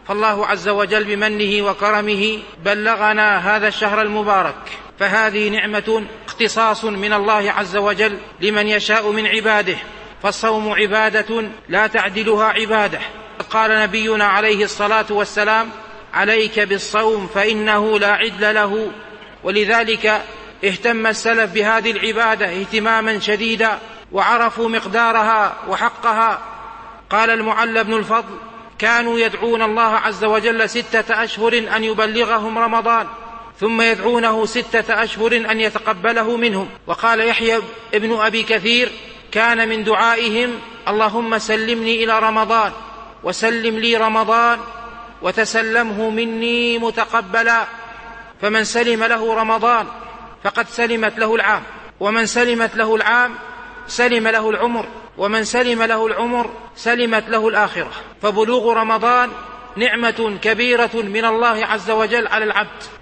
فالله عز وجل بمنه وكرمه بلغنا هذا الشهر المبارك، فهذه نعمة اختصاص من الله عز وجل لمن يشاء من عباده، فالصوم عبادة لا تعدلها عبادة. قال نبينا عليه الصلاة والسلام: عليك بالصوم فإنه لا عدل له. ولذلك اهتم السلف بهذه العبادة اهتماما شديدا، وعرفوا مقدارها وحقها. قال المعلى بن الفضل: كانوا يدعون الله عز وجل 6 أشهر أن يبلغهم رمضان، ثم يدعونه 6 أشهر أن يتقبله منهم. وقال يحيى ابن أبي كثير: كان من دعائهم: اللهم سلمني إلى رمضان، وسلم لي رمضان، وتسلمه مني متقبلا. فمن سلم له رمضان فقد سلمت له العام، ومن سلمت له العام سلم له العمر، ومن سلم له العمر سلمت له الآخرة. فبلوغ رمضان نعمة كبيرة من الله عز وجل على العبد،